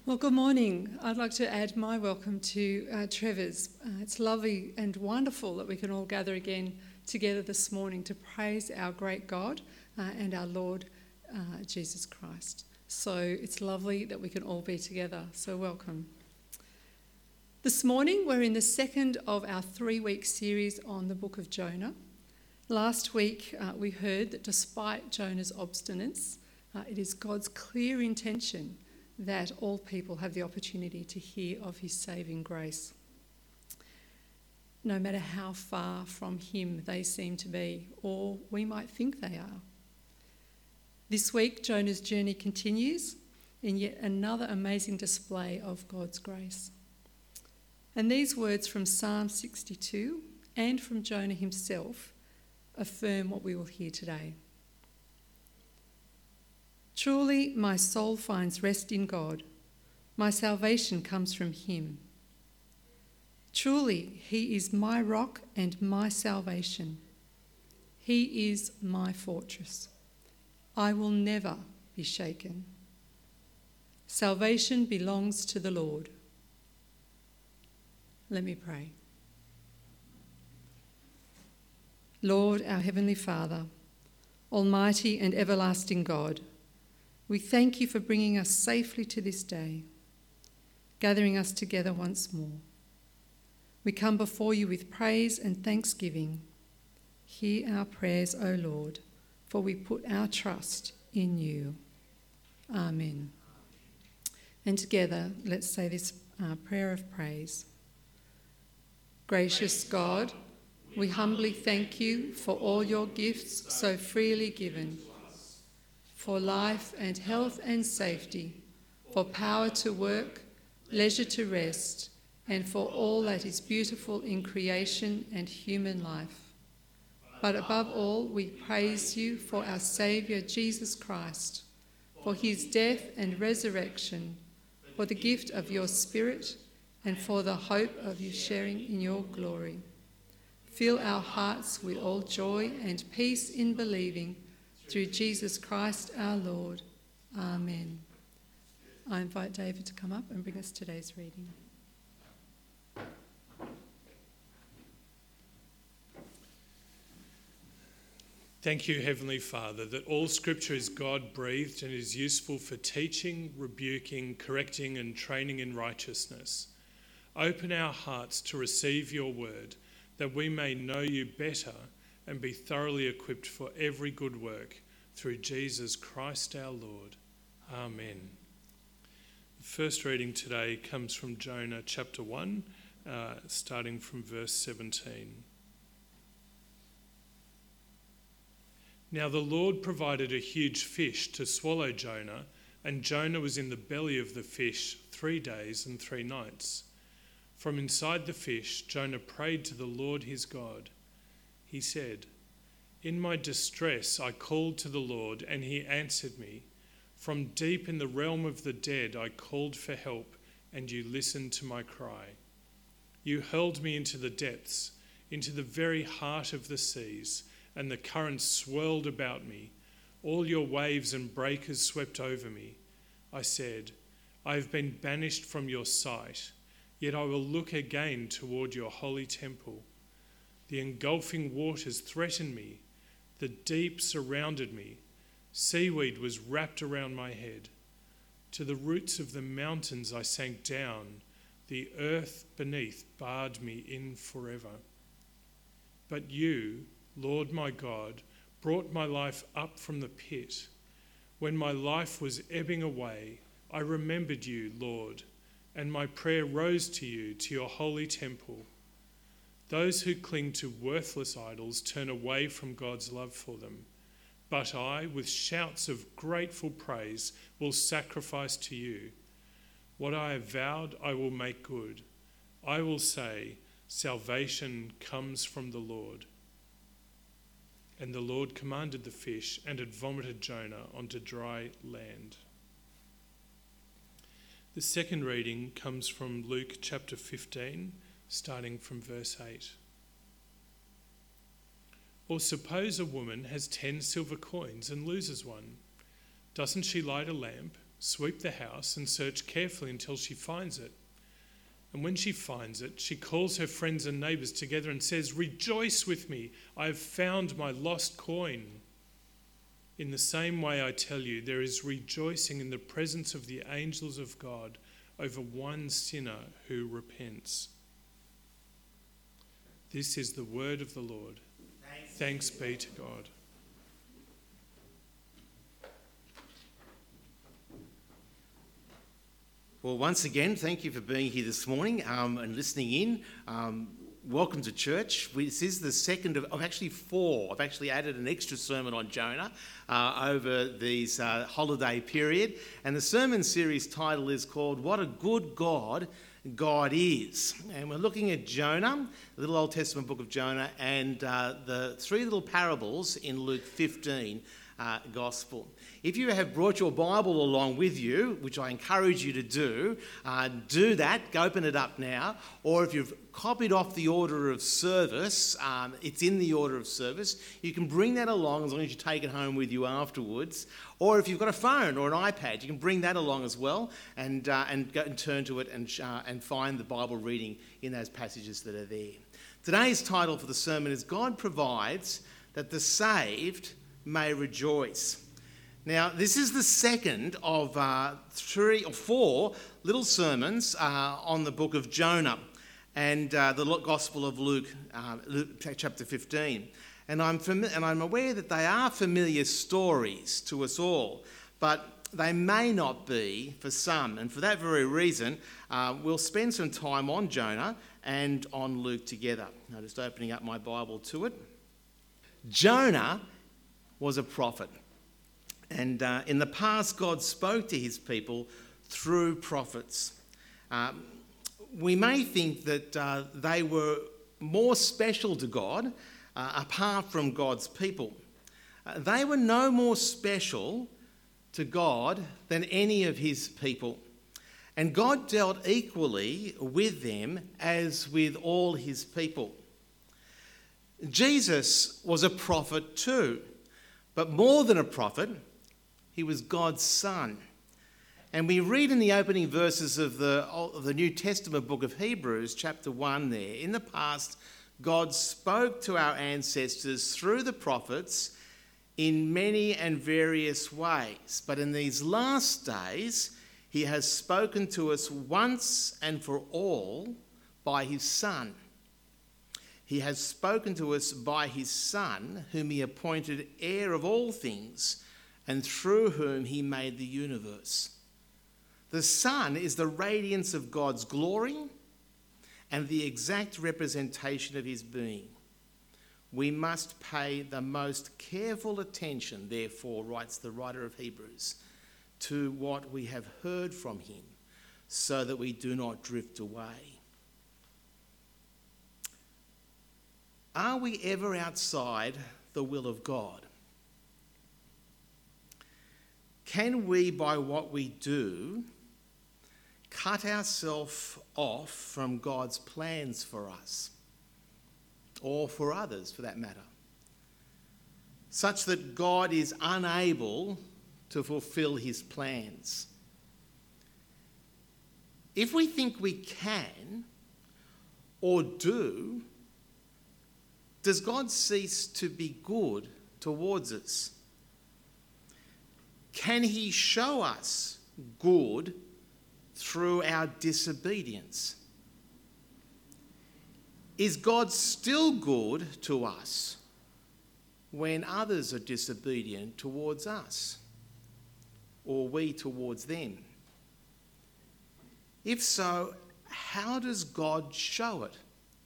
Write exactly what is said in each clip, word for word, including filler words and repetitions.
Well, good morning. I'd like to add my welcome to uh, Trevor's. Uh, it's lovely and wonderful that we can all gather again together this morning to praise our great God uh, and our Lord uh, Jesus Christ. So it's lovely that we can all be together. So welcome. This morning we're in the second of our three-week series on the book of Jonah. Last week uh, we heard that despite Jonah's obstinance, uh, it is God's clear intention that all people have the opportunity to hear of his saving grace, no matter how far from him they seem to be, or we might think they are. This week, Jonah's journey continues in yet another amazing display of God's grace. And these words from Psalm sixty-two and from Jonah himself affirm what we will hear today. Truly, my soul finds rest in God. My salvation comes from him. Truly, he is my rock and my salvation. He is my fortress. I will never be shaken. Salvation belongs to the Lord. Let me pray. Lord, our Heavenly Father, Almighty and everlasting God, we thank you for bringing us safely to this day, gathering us together once more. We come before you with praise and thanksgiving. Hear our prayers, O Lord, for we put our trust in you. Amen. And together, let's say this uh, prayer of praise. Gracious God, we humbly thank you for all your gifts so freely given, for life and health and safety, for power to work, leisure to rest, and for all that is beautiful in creation and human life. But above all, we praise you for our Saviour Jesus Christ, for his death and resurrection, for the gift of your Spirit, and for the hope of you sharing in your glory. Fill our hearts with all joy and peace in believing, through Jesus Christ our Lord. Amen. I invite David to come up and bring us today's reading. Thank you, Heavenly Father, that all Scripture is God-breathed and is useful for teaching, rebuking, correcting and training in righteousness. Open our hearts to receive your word, that we may know you better and be thoroughly equipped for every good work, through Jesus Christ our Lord. Amen. The first reading today comes from Jonah chapter one, uh, starting from verse seventeen. Now the Lord provided a huge fish to swallow Jonah, and Jonah was in the belly of the fish three days and three nights. From inside the fish, Jonah prayed to the Lord his God. He said, "In my distress I called to the Lord, and he answered me. From deep in the realm of the dead I called for help, and you listened to my cry. You hurled me into the depths, into the very heart of the seas, and the currents swirled about me. All your waves and breakers swept over me. I said, I have been banished from your sight, yet I will look again toward your holy temple. The engulfing waters threatened me. The deep surrounded me. Seaweed was wrapped around my head. To the roots of the mountains I sank down. The earth beneath barred me in forever. But you, Lord my God, brought my life up from the pit. When my life was ebbing away, I remembered you, Lord, and my prayer rose to you, to your holy temple. Those who cling to worthless idols turn away from God's love for them. But I, with shouts of grateful praise, will sacrifice to you. What I have vowed, I will make good. I will say, salvation comes from the Lord." And the Lord commanded the fish, and it vomited Jonah onto dry land. The second reading comes from Luke chapter fifteen, starting from verse eight. Or suppose a woman has ten silver coins and loses one. Doesn't she light a lamp, Sweep the house and search carefully until she finds it. And when she finds it, she calls her friends and neighbours together and says, 'Rejoice with me, I have found my lost coin.' In the same way, I tell you, there is rejoicing in the presence of the angels of God over one sinner who repents." This is the word of the Lord. Thanks, Thanks be to God. Well, once again, thank you for being here this morning um, and listening in. Um, welcome to church. We, this is the second of, of actually four. I've actually added an extra sermon on Jonah uh, over this uh, holiday period. And the sermon series title is called "What a Good God God Is." And we're looking at Jonah, the little Old Testament book of Jonah, and uh, the three little parables in Luke fifteen uh, Gospel. If you have brought your Bible along with you, which I encourage you to do, uh, do that, go open it up now. Or if you've copied off the order of service, um, it's in the order of service, you can bring that along as long as you take it home with you afterwards. Or if you've got a phone or an iPad, you can bring that along as well and uh, and go and turn to it and, uh, and find the Bible reading in those passages that are there. Today's title for the sermon is "God Provides That the Saved May Rejoice." Now, this is the second of uh, three or four little sermons uh, on the book of Jonah and uh, the Gospel of Luke, uh, Luke chapter fifteen. And I'm fami- and I'm aware that they are familiar stories to us all, but they may not be for some. And for that very reason, uh, we'll spend some time on Jonah and on Luke together. I'm just opening up my Bible to it. Jonah was a prophet. And uh, in the past, God spoke to his people through prophets. Um, we may think that uh, they were more special to God uh, apart from God's people. Uh, they were no more special to God than any of his people. And God dealt equally with them as with all his people. Jesus was a prophet too, but more than a prophet, he was God's son. And we read in the opening verses of the, of the New Testament book of Hebrews, chapter one there, in the past, God spoke to our ancestors through the prophets in many and various ways. But in these last days, he has spoken to us once and for all by his Son. He has spoken to us by his Son, whom he appointed heir of all things, and through whom he made the universe. The Son is the radiance of God's glory and the exact representation of his being. We must pay the most careful attention, therefore, writes the writer of Hebrews, to what we have heard from him, so that we do not drift away. Are we ever outside the will of God? Can we, by what we do, cut ourselves off from God's plans for us, or for others for that matter, such that God is unable to fulfill his plans? If we think we can or do, does God cease to be good towards us? Can he show us good through our disobedience? Is God still good to us when others are disobedient towards us, or we towards them? If so, how does God show it?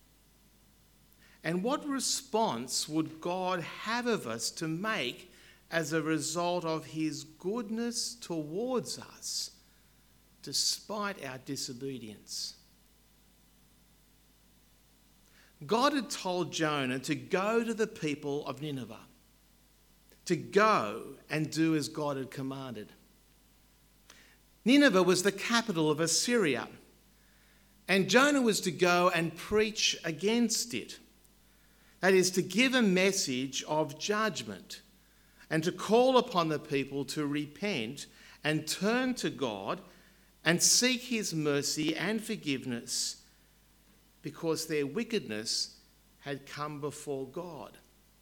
And what response would God have of us to make as a result of his goodness towards us, despite our disobedience? God had told Jonah to go to the people of Nineveh, to go and do as God had commanded. Nineveh was the capital of Assyria, and Jonah was to go and preach against it. That is, to give a message of judgment and to call upon the people to repent and turn to God and seek his mercy and forgiveness, because their wickedness had come before God.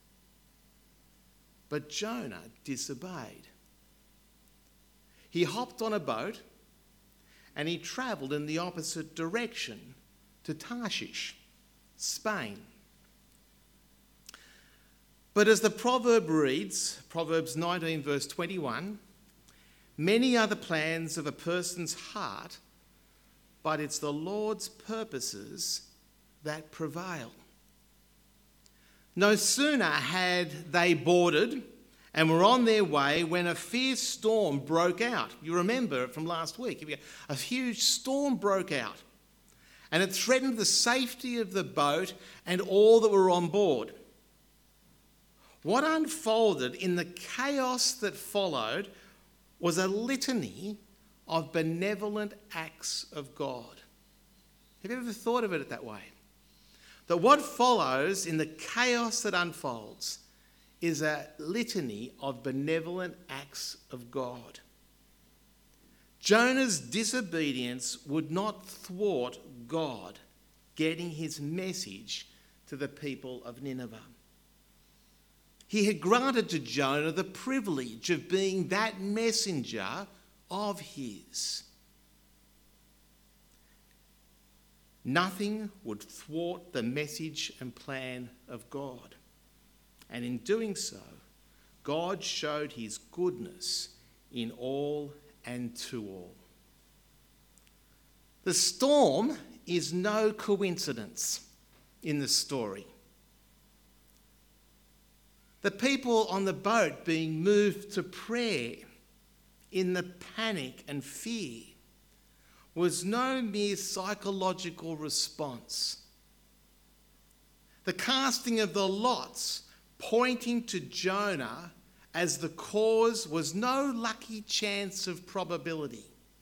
But Jonah disobeyed. He hopped on a boat and he travelled in the opposite direction to Tarshish, Spain. But as the proverb reads, Proverbs nineteen verse twenty-one, many are the plans of a person's heart, but it's the Lord's purposes that prevail. No sooner had they boarded and were on their way when a fierce storm broke out. You remember it from last week. A huge storm broke out, and it threatened the safety of the boat and all that were on board. What unfolded in the chaos that followed was a litany of benevolent acts of God. Have you ever thought of it that way? That what follows in the chaos that unfolds is a litany of benevolent acts of God. Jonah's disobedience would not thwart God getting his message to the people of Nineveh. He had granted to Jonah the privilege of being that messenger of his. Nothing would thwart the message and plan of God. And in doing so, God showed his goodness in all and to all. The storm is no coincidence in the story. The people on the boat being moved to prayer in the panic and fear was no mere psychological response. The casting of the lots pointing to Jonah as the cause was no lucky chance of probability.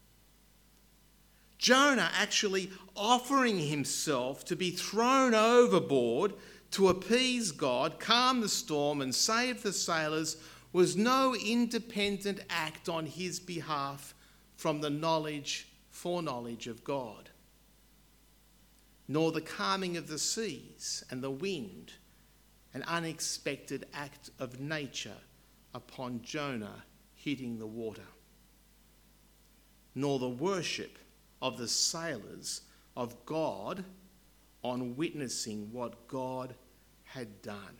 Jonah actually offering himself to be thrown overboard to appease God, calm the storm and save the sailors was no independent act on his behalf from the knowledge, foreknowledge of God, nor the calming of the seas and the wind, an unexpected act of nature upon Jonah hitting the water, nor the worship of the sailors of God on witnessing what God had done.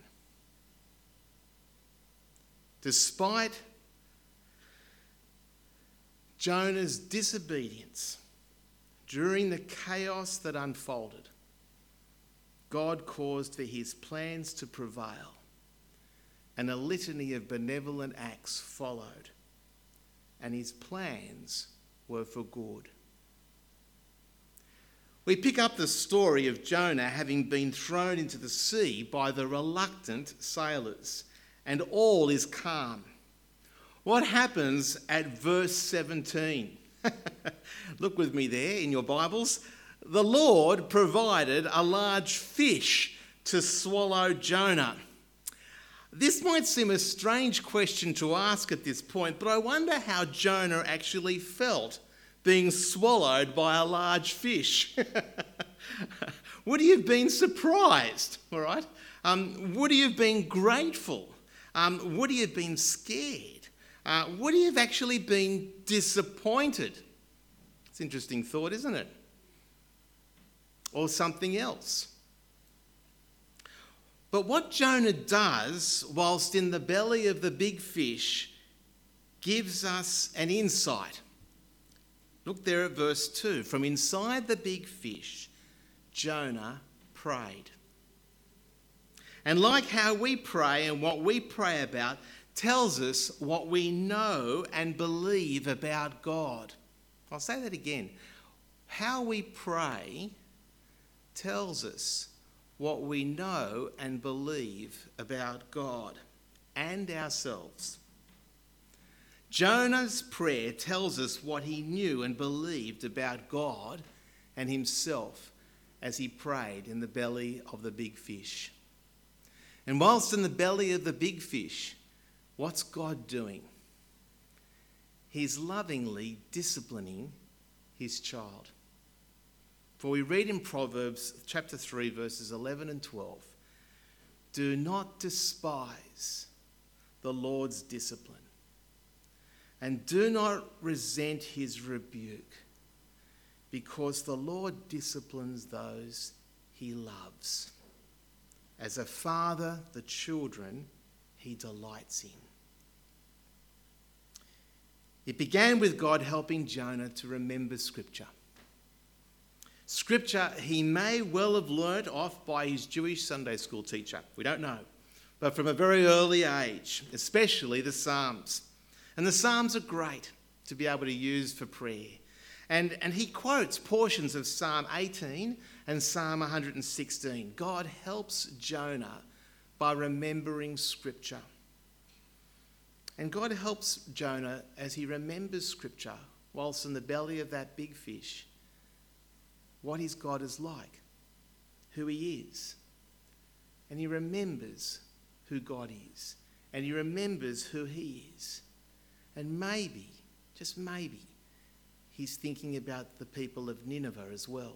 Despite Jonah's disobedience during the chaos that unfolded, God caused for his plans to prevail, and a litany of benevolent acts followed, and his plans were for good. We pick up the story of Jonah having been thrown into the sea by the reluctant sailors, and all is calm. What happens at verse seventeen? Look with me there in your Bibles. The Lord provided a large fish to swallow Jonah. This might seem a strange question to ask at this point, but I wonder how Jonah actually felt being swallowed by a large fish. Would he have been surprised? All right. Um, would he have been grateful? Um, would he have been scared? Uh, would he have actually been disappointed? It's an interesting thought, isn't it? Or something else. But what Jonah does whilst in the belly of the big fish gives us an insight. Look there at verse two. From inside the big fish, Jonah prayed. And like how we pray and what we pray about tells us what we know and believe about God. I'll say that again. How we pray tells us what we know and believe about God and ourselves. Jonah's prayer tells us what he knew and believed about God and himself as he prayed in the belly of the big fish. And whilst in the belly of the big fish, what's God doing? he's lovingly disciplining his child. For we read in Proverbs chapter three, verses eleven and twelve, "Do not despise the Lord's discipline, and do not resent his rebuke, because the Lord disciplines those he loves. As a father, the children he delights in." It began with God helping Jonah to remember Scripture. Scripture he may well have learnt off by his Jewish Sunday school teacher. We don't know. But from a very early age, especially the Psalms. And the Psalms are great to be able to use for prayer. And, and he quotes portions of Psalm eighteen and Psalm one hundred sixteen. God helps Jonah by remembering Scripture. And God helps Jonah as he remembers Scripture whilst in the belly of that big fish, what his God is like, who he is. And he remembers who God is. And he remembers who he is. And maybe, just maybe, he's thinking about the people of Nineveh as well.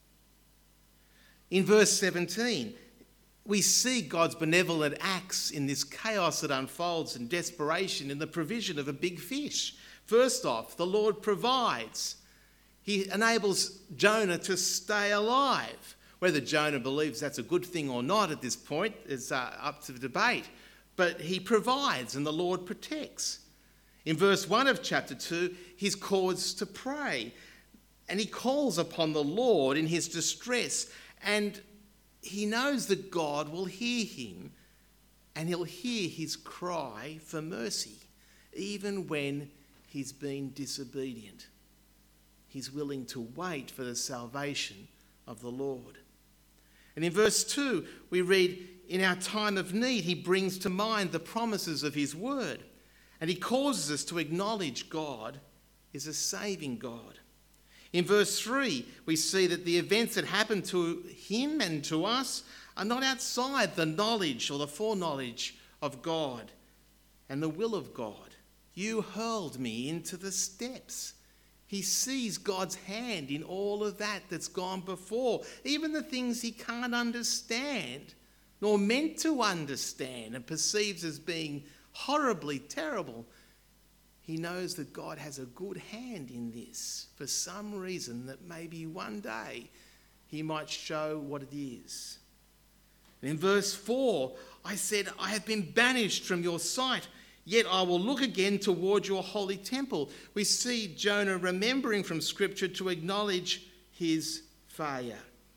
In verse seventeen, we see God's benevolent acts in this chaos that unfolds in desperation in the provision of a big fish. First off, the Lord provides. He enables Jonah to stay alive. Whether Jonah believes that's a good thing or not at this point is uh, up to debate. But he provides and the Lord protects. In verse one of chapter two, he's called to pray. And he calls upon the Lord in his distress. And he knows that God will hear him. And he'll hear his cry for mercy, even when he's been disobedient. He's willing to wait for the salvation of the Lord. And in verse two, we read, in our time of need, he brings to mind the promises of his word. And he causes us to acknowledge God is a saving God. In verse three, we see that the events that happen to him and to us are not outside the knowledge or the foreknowledge of God and the will of God. You hurled me into the steps. He sees God's hand in all of that that's gone before, even the things he can't understand, nor meant to understand and perceives as being horribly terrible. He knows that God has a good hand in this for some reason that maybe one day he might show what it is. And in verse four, I said, I have been banished from your sight. Yet I will look again toward your holy temple. We see Jonah remembering from Scripture to acknowledge his failure,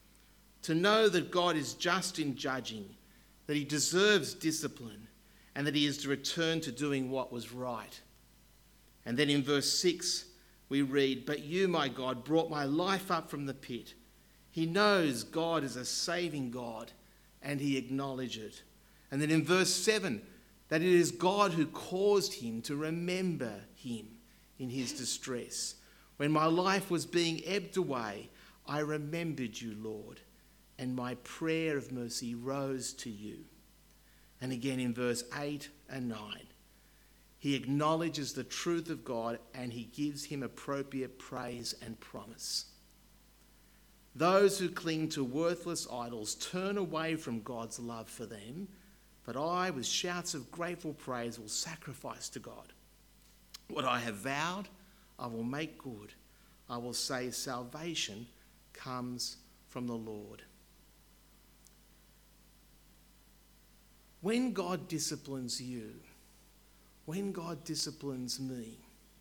to know that God is just in judging, that he deserves discipline, and that he is to return to doing what was right. And then in verse six, we read, "But you, my God, brought my life up from the pit." He knows God is a saving God, and he acknowledges it. And then in verse seven, that it is God who caused him to remember him in his distress. When my life was being ebbed away, I remembered you, Lord, and my prayer of mercy rose to you. And again in verse eight and nine, he acknowledges the truth of God and he gives him appropriate praise and promise. Those who cling to worthless idols turn away from God's love for them, but I, with shouts of grateful praise, will sacrifice to God. What I have vowed, I will make good. I will say salvation comes from the Lord. When God disciplines you, when God disciplines me,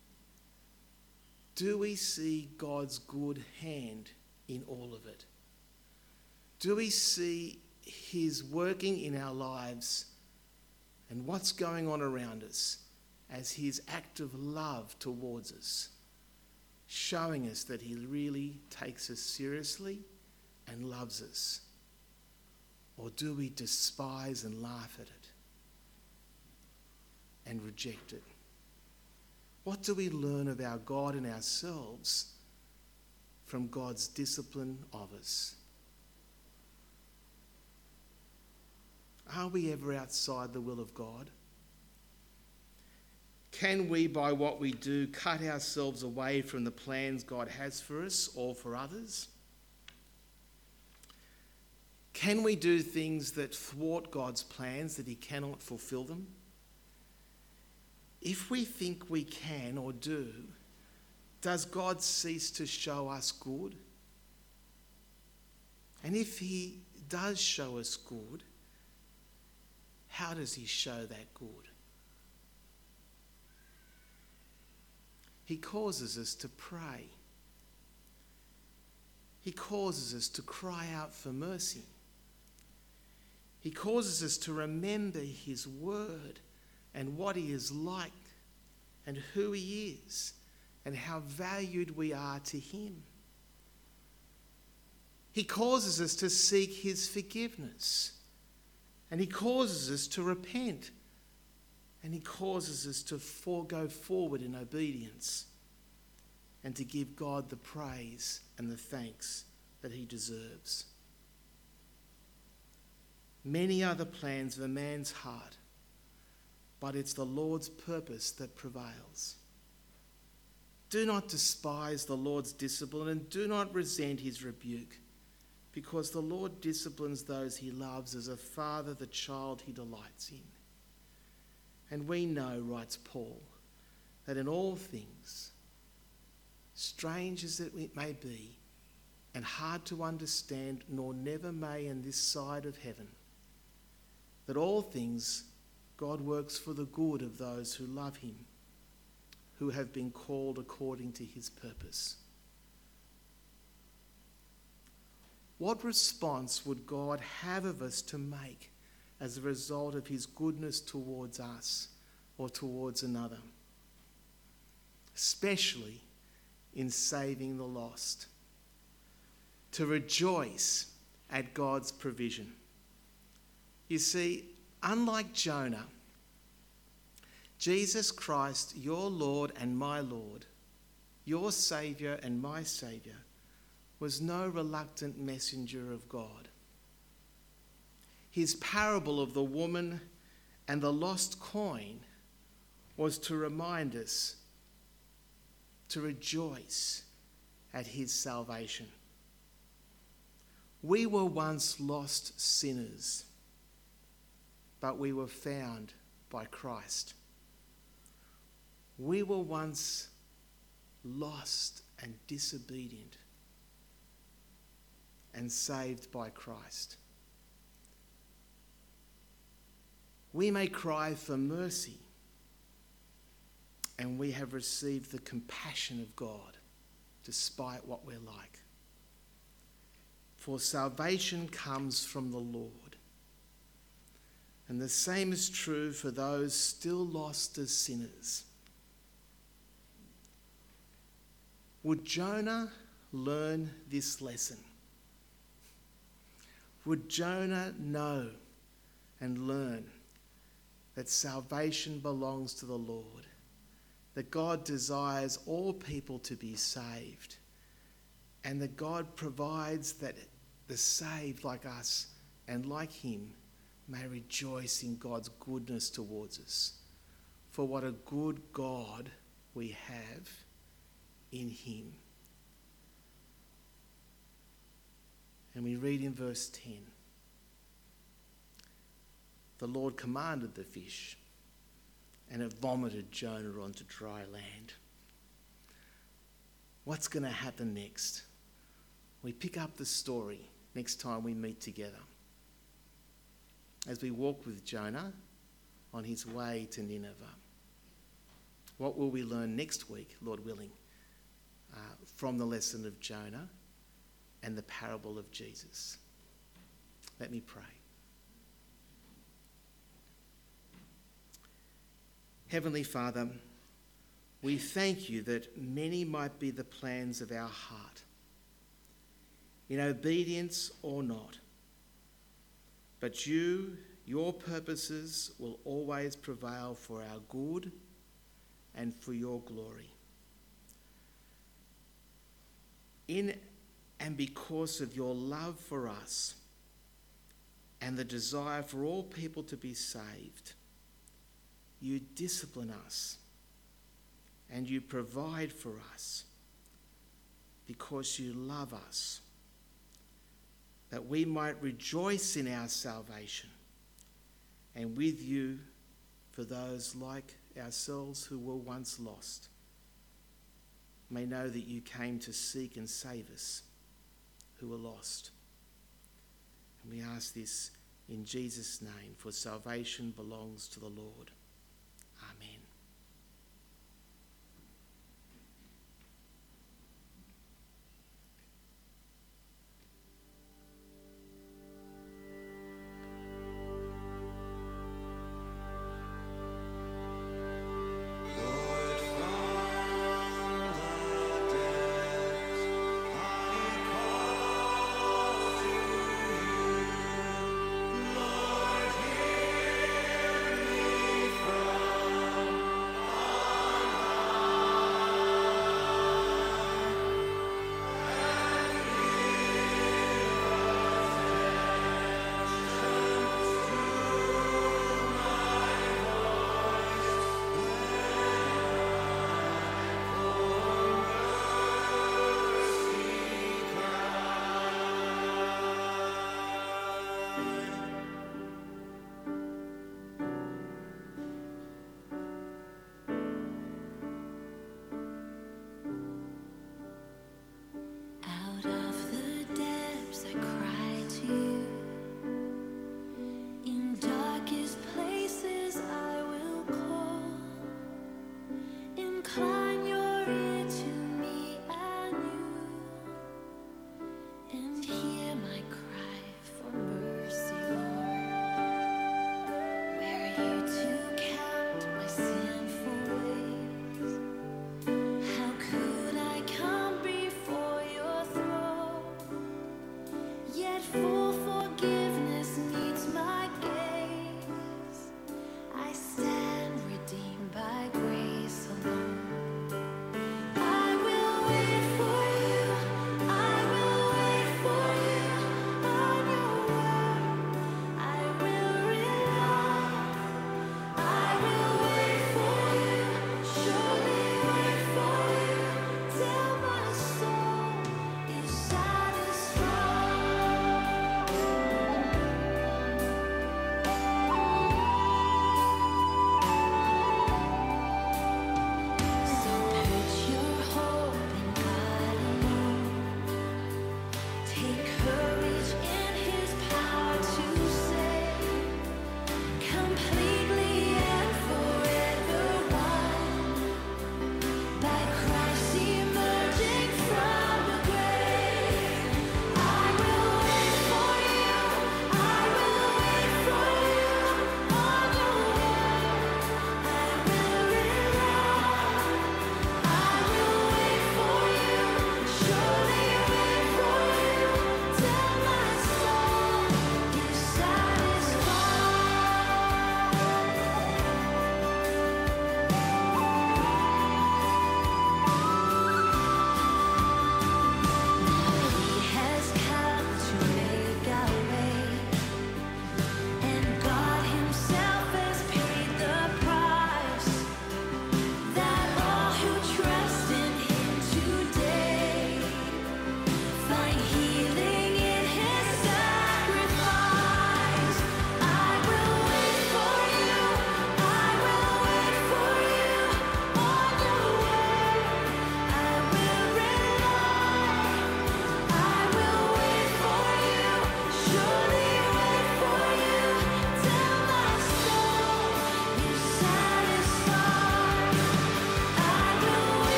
do we see God's good hand in all of it? Do we see his working in our lives and what's going on around us as his act of love towards us, showing us that he really takes us seriously and loves us? Or do we despise and laugh at it and reject it? What do we learn of our God and ourselves from God's discipline of us? Are we ever outside the will of God? Can we, by what we do, cut ourselves away from the plans God has for us or for others? Can we do things that thwart God's plans, that he cannot fulfill them? If we think we can or do, does God cease to show us good? And if he does show us good, how does he show that good? He causes us to pray. He causes us to cry out for mercy. He causes us to remember his word and what he is like and who he is and how valued we are to him. He causes us to seek his forgiveness, and he causes us to repent, and he causes us to for- go forward in obedience and to give God the praise and the thanks that he deserves. Many are the plans of a man's heart, but it's the Lord's purpose that prevails. Do not despise the Lord's discipline and do not resent his rebuke, because the Lord disciplines those he loves as a father the child he delights in. And we know, writes Paul, that in all things, strange as it may be, and hard to understand, nor never may in this side of heaven, that all things God works for the good of those who love him, who have been called according to his purpose. What response would God have of us to make as a result of his goodness towards us or towards another, especially in saving the lost? To rejoice at God's provision. You see, unlike Jonah, Jesus Christ, your Lord and my Lord, your Saviour and my Saviour, was no reluctant messenger of God. His parable of the woman and the lost coin was to remind us to rejoice at his salvation. We were once lost sinners, but we were found by Christ. We were once lost and disobedient and saved by Christ. We may cry for mercy, and we have received the compassion of God despite what we're like. For salvation comes from the Lord. And the same is true for those still lost as sinners. Would Jonah learn this lesson? Would Jonah know and learn that salvation belongs to the Lord, that God desires all people to be saved, and that God provides that the saved like us and like him may rejoice in God's goodness towards us? For what a good God we have in him. And we read in verse ten, the Lord commanded the fish, and it vomited Jonah onto dry land. What's going to happen next? We pick up the story next time we meet together, as we walk with Jonah on his way to Nineveh. What will we learn next week, Lord willing, uh, from the lesson of Jonah and the parable of Jesus? Let me pray. Heavenly Father, we thank you that many might be the plans of our heart, in obedience or not. But you, your purposes will always prevail for our good and for your glory. In and because of your love for us and the desire for all people to be saved, you discipline us and you provide for us because you love us, that we might rejoice in our salvation and with you for those like ourselves who were once lost may know that you came to seek and save us who were lost. And we ask this in Jesus' name, for salvation belongs to the Lord. Amen. Lord, hear me from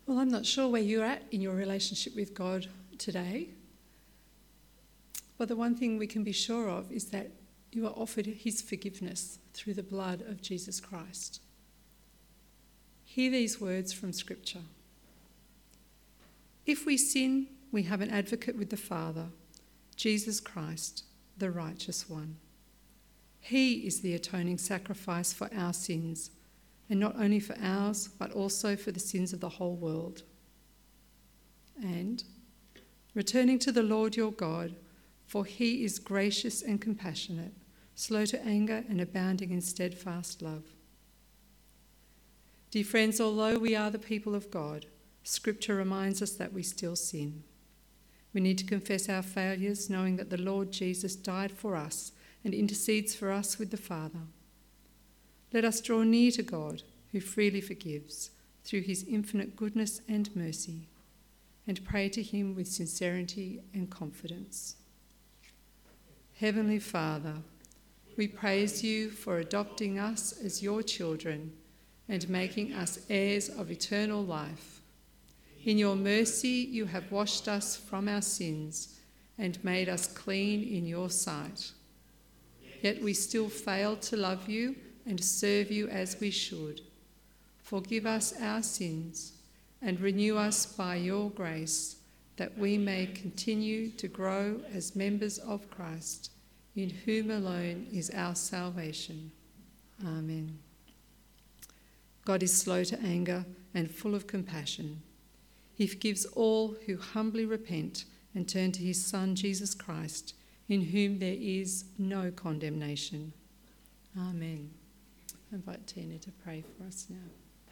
Well, I'm not sure where you're at in your relationship with God today, but the one thing we can be sure of is that you are offered his forgiveness through the blood of Jesus Christ. Hear these words from Scripture. If we sin, we have an advocate with the Father, Jesus Christ, the righteous one. He is the atoning sacrifice for our sins, and not only for ours, but also for the sins of the whole world. And, returning to the Lord your God, for he is gracious and compassionate, slow to anger and abounding in steadfast love. Dear friends, although we are the people of God, Scripture reminds us that we still sin. We need to confess our failures, knowing that the Lord Jesus died for us and intercedes for us with the Father. Let us draw near to God, who freely forgives, through his infinite goodness and mercy, and pray to him with sincerity and confidence. Heavenly Father, we praise you for adopting us as your children and making us heirs of eternal life. In your mercy, you have washed us from our sins and made us clean in your sight. Yet we still fail to love you and serve you as we should. Forgive us our sins and renew us by your grace, that we may continue to grow as members of Christ, in whom alone is our salvation. Amen. God is slow to anger and full of compassion. He forgives all who humbly repent and turn to his Son, Jesus Christ, in whom there is no condemnation. Amen. I invite Tina to pray for us now.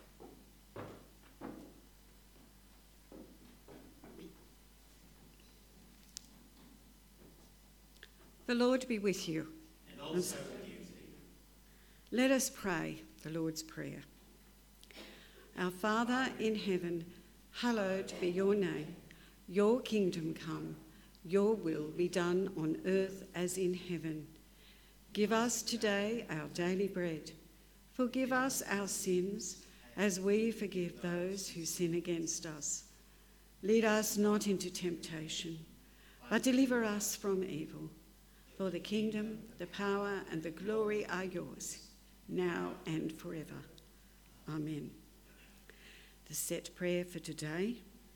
The Lord be with you. And also with you. Let us pray the Lord's Prayer. Our Father in heaven, hallowed be your name. Your kingdom come, your will be done on earth as in heaven. Give us today our daily bread. Forgive us our sins as we forgive those who sin against us. Lead us not into temptation, but deliver us from evil. For the kingdom, the power, and the glory are yours, now and forever. Amen. The set prayer for today.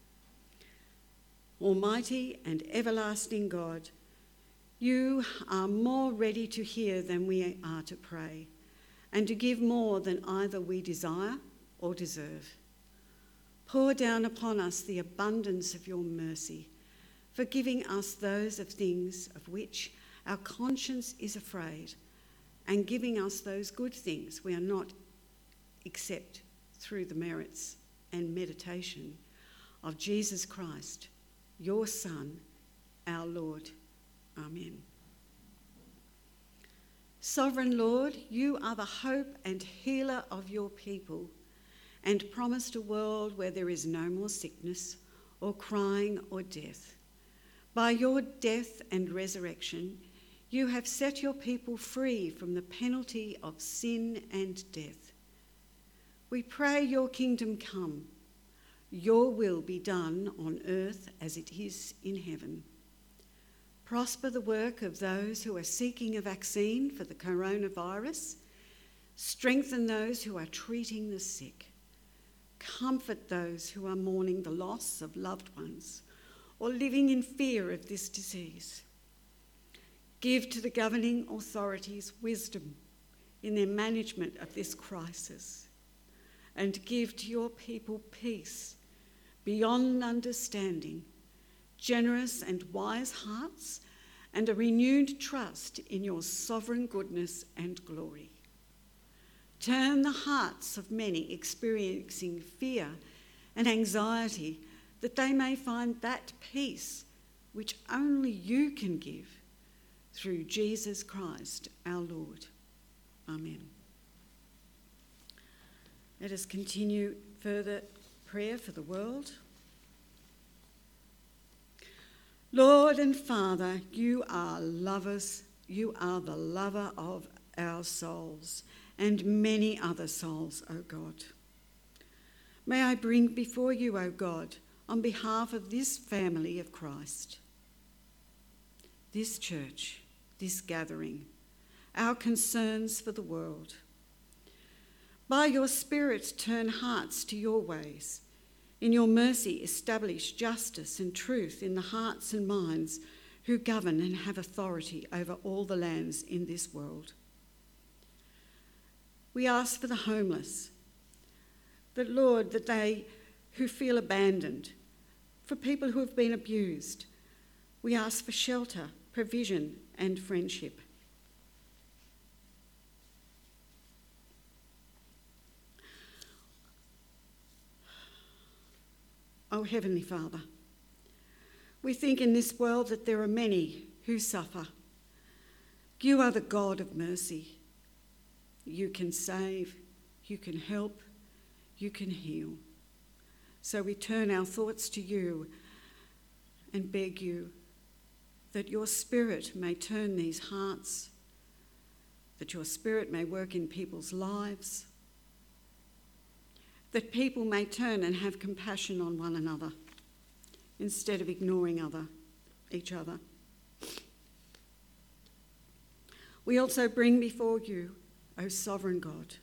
Almighty and everlasting God, you are more ready to hear than we are to pray, and to give more than either we desire or deserve. Pour down upon us the abundance of your mercy, forgiving us those of things of which our conscience is afraid, and giving us those good things we are not, except through the merits and meditation of Jesus Christ, your Son, our Lord. Amen. Sovereign Lord, you are the hope and healer of your people, and promised a world where there is no more sickness or crying or death. By your death and resurrection, you have set your people free from the penalty of sin and death. We pray your kingdom come, your will be done on earth as it is in heaven. Prosper the work of those who are seeking a vaccine for the coronavirus. Strengthen those who are treating the sick. Comfort those who are mourning the loss of loved ones or living in fear of this disease. Give to the governing authorities wisdom in their management of this crisis, and give to your people peace beyond understanding, generous and wise hearts, and a renewed trust in your sovereign goodness and glory. Turn the hearts of many experiencing fear and anxiety, that they may find that peace which only you can give, through Jesus Christ our Lord. Amen. Let us continue further prayer for the world. Lord and Father, you are lovers, you are the lover of our souls and many other souls, O God. may I bring before you, O God, on behalf of this family of Christ, this church, this gathering, our concerns for the world. By your Spirit, turn hearts to your ways. In your mercy, establish justice and truth in the hearts and minds who govern and have authority over all the lands in this world. We ask for the homeless, that, Lord, that they who feel abandoned, for people who have been abused. We ask for shelter, provision, and friendship. Oh, Heavenly Father, we think in this world that there are many who suffer. You are the God of mercy. You can save, you can help, you can heal. So we turn our thoughts to you and beg you that your Spirit may turn these hearts, that your Spirit may work in people's lives, that people may turn and have compassion on one another instead of ignoring other, each other. We also bring before you, O sovereign God,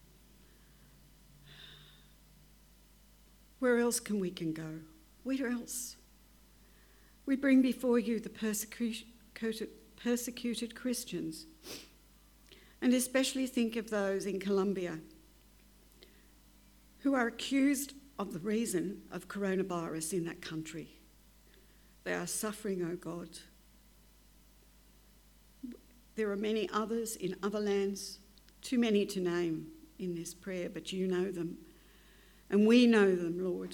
where else can we can go? Where else? We bring before you the persecuted, persecuted Christians, and especially think of those in Colombia who are accused of the reason of coronavirus in that country. They are suffering, O God. There are many others in other lands, too many to name in this prayer, but you know them, and we know them, Lord.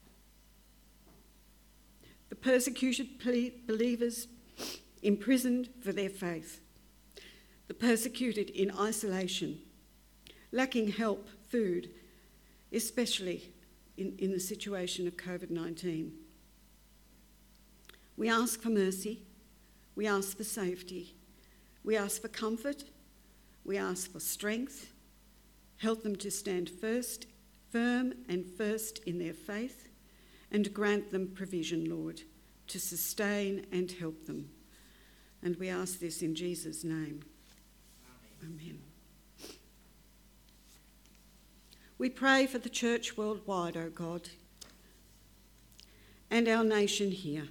The persecuted believers imprisoned for their faith, the persecuted in isolation, lacking help, food, especially in, in the situation of covid nineteen. We ask for mercy, we ask for safety, we ask for comfort, we ask for strength. Help them to stand first, firm and first in their faith, and grant them provision, Lord, to sustain and help them. And we ask this in Jesus' name. Amen. Amen. We pray for the church worldwide, O God, and our nation here.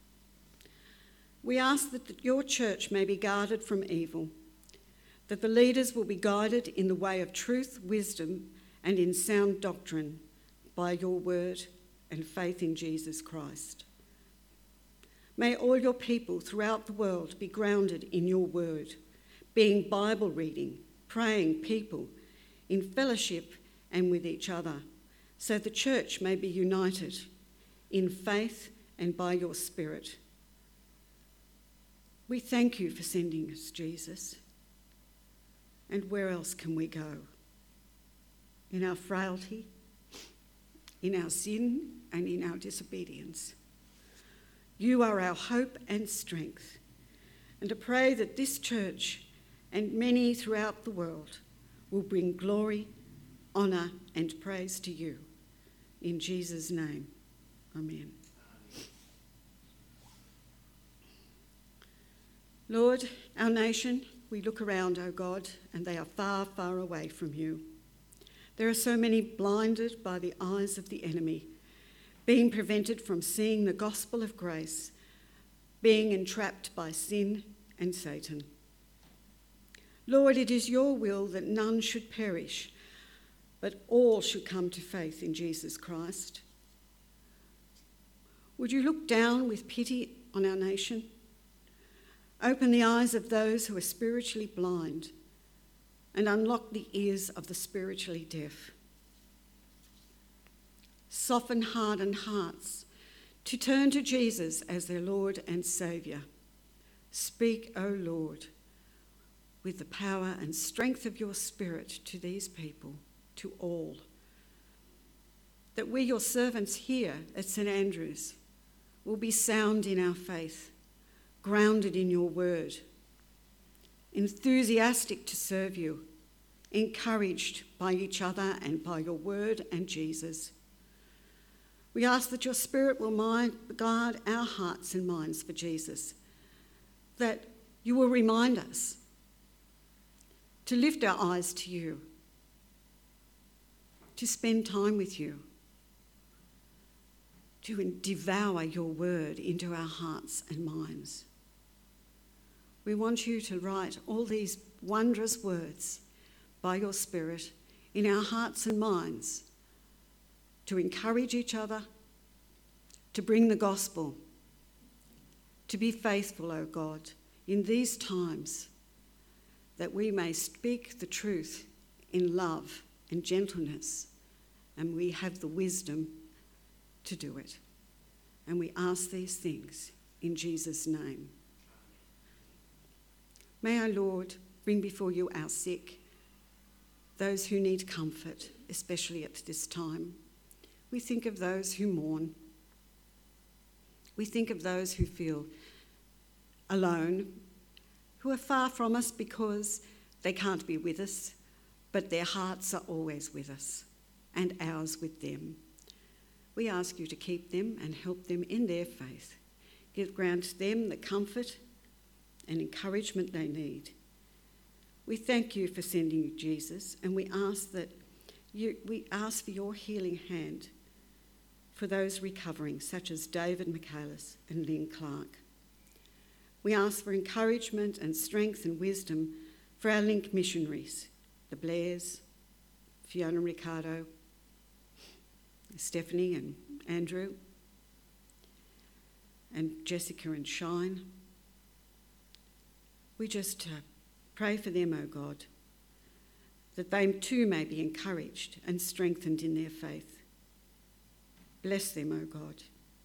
We ask that your church may be guarded from evil, that the leaders will be guided in the way of truth, wisdom, and in sound doctrine by your word and faith in Jesus Christ. May all your people throughout the world be grounded in your word, being Bible reading, praying people, in fellowship and with each other, so the church may be united in faith and by your Spirit. We thank you for sending us, Jesus. And where else can we go? In our frailty, in our sin, and in our disobedience. You are our hope and strength. And to pray that this church and many throughout the world will bring glory, honour and praise to you. In Jesus' name, amen. Lord, our nation, we look around, O God, and they are far, far away from you. There are so many blinded by the eyes of the enemy, being prevented from seeing the gospel of grace, being entrapped by sin and Satan. Lord, it is your will that none should perish, but all should come to faith in Jesus Christ. Would you look down with pity on our nation? Open the eyes of those who are spiritually blind and unlock the ears of the spiritually deaf. Soften hardened hearts to turn to Jesus as their Lord and Saviour. Speak, O Lord, with the power and strength of your Spirit to these people, to all. That we, your servants here at St Andrews, will be sound in our faith, grounded in your word, enthusiastic to serve you, encouraged by each other and by your word and Jesus. We ask that your Spirit will mind, guard our hearts and minds for Jesus, that you will remind us to lift our eyes to you, to spend time with you, to devour your word into our hearts and minds. We want you to write all these wondrous words by your Spirit in our hearts and minds, to encourage each other, to bring the gospel, to be faithful, O God, in these times, that we may speak the truth in love and gentleness, and we have the wisdom to do it. And we ask these things in Jesus' name. May our Lord bring before you our sick, those who need comfort, especially at this time. We think of those who mourn. We think of those who feel alone, who are far from us because they can't be with us, but their hearts are always with us and ours with them. We ask you to keep them and help them in their faith. Give, grant them the comfort and encouragement they need. We thank you for sending Jesus, and we ask that you, we ask for your healing hand for those recovering, such as David Michaelis and Lynn Clark. We ask for encouragement and strength and wisdom for our Link missionaries, the Blairs, Fiona Ricardo, Stephanie and Andrew, and Jessica and Shine. We just uh, pray for them, O God, that they too may be encouraged and strengthened in their faith. Bless them, O God.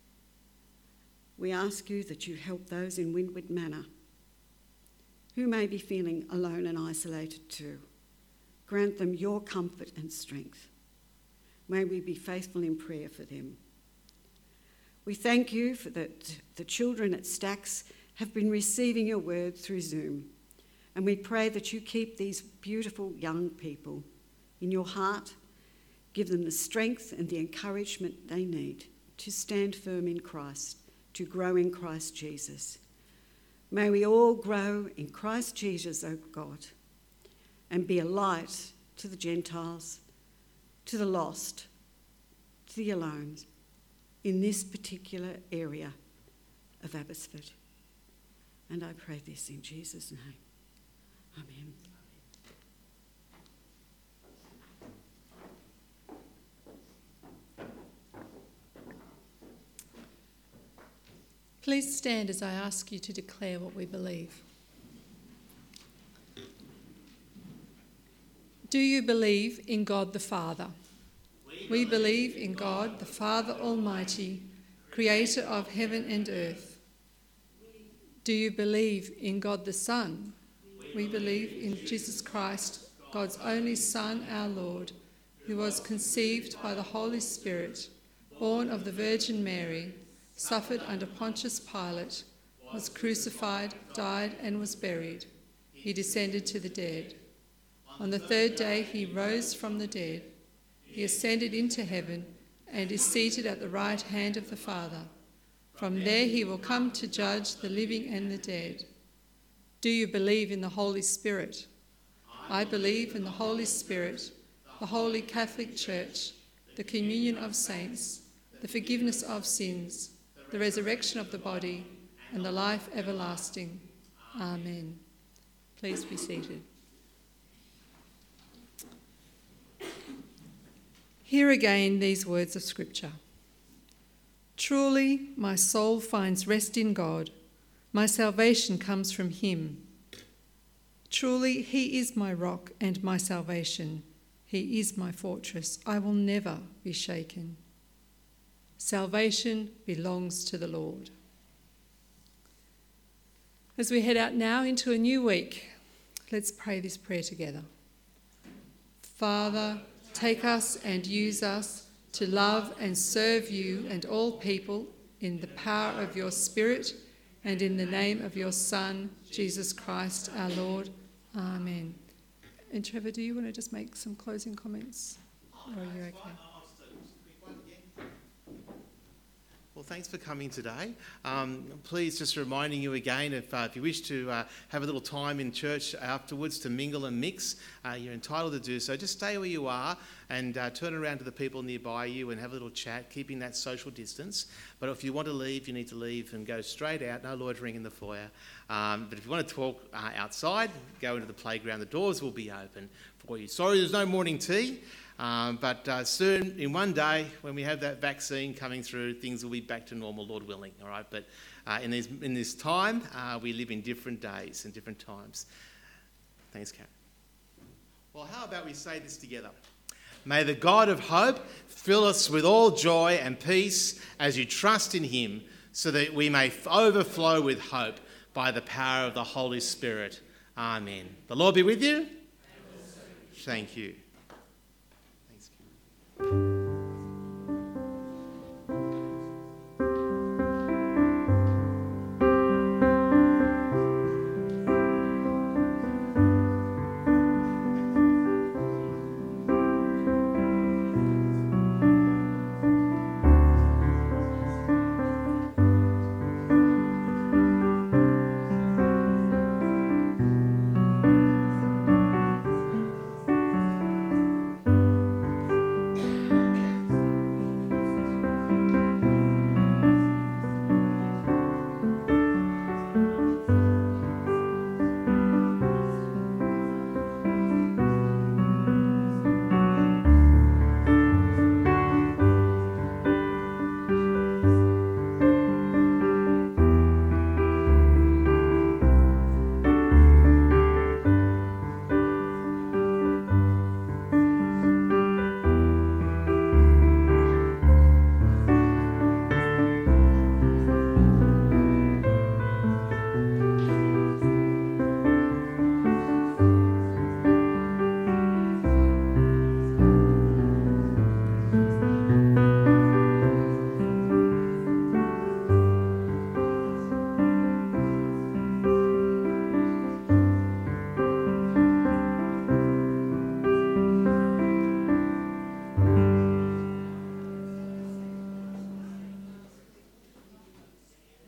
We ask you that you help those in Windward Manor who may be feeling alone and isolated too. Grant them your comfort and strength. May we be faithful in prayer for them. We thank you for that the children at Stacks have been receiving your word through Zoom, and we pray that you keep these beautiful young people in your heart. Give them the strength and the encouragement they need to stand firm in Christ, to grow in Christ Jesus. May we all grow in Christ Jesus, O God, and be a light to the Gentiles, to the lost, to the alone, in this particular area of Abbotsford. And I pray this in Jesus' name. Amen. Please stand as I ask you to declare what we believe. Do you believe in God the Father? We believe in God the Father Almighty, creator of heaven and earth. Do you believe in God the Son? We believe in Jesus Christ, God's only Son, our Lord, who was conceived by the Holy Spirit, born of the Virgin Mary, suffered under Pontius Pilate, was crucified, died, and was buried. He descended to the dead. On the third day he rose from the dead. He ascended into heaven and is seated at the right hand of the Father. From there he will come to judge the living and the dead. Do you believe in the Holy Spirit? I believe in the Holy Spirit, the Holy Catholic Church, the communion of saints, the forgiveness of sins, the resurrection of the body, and the life everlasting. Amen. Please be seated. Hear again these words of Scripture. Truly, my soul finds rest in God. My salvation comes from him. Truly, he is my rock and my salvation. He is my fortress. I will never be shaken. Salvation belongs to the Lord. As we head out now into a new week, let's pray this prayer together. Father, take us and use us to love and serve you and all people in the power of your Spirit and in the name of your Son, Jesus Christ, our Lord. Amen. And Trevor, do you want to just make some closing comments? Or are you okay? Well, thanks for coming today. Um, please, just reminding you again, if, uh, if you wish to uh, have a little time in church afterwards to mingle and mix, uh, you're entitled to do so. Just stay where you are and uh, turn around to the people nearby you and have a little chat, keeping that social distance. But if you want to leave, you need to leave and go straight out, no loitering in the foyer. Um, but if you want to talk uh, outside, go into the playground. The doors will be open for you. Sorry, there's no morning tea. Um, but uh, soon, in one day, when we have that vaccine coming through, things will be back to normal, Lord willing, all right? But uh, in, this, in this time, uh, we live in different days and different times. Thanks, Karen. Well, how about we say this together? May the God of hope fill us with all joy and peace as you trust in him, so that we may overflow with hope by the power of the Holy Spirit. Amen. The Lord be with you. Thank you.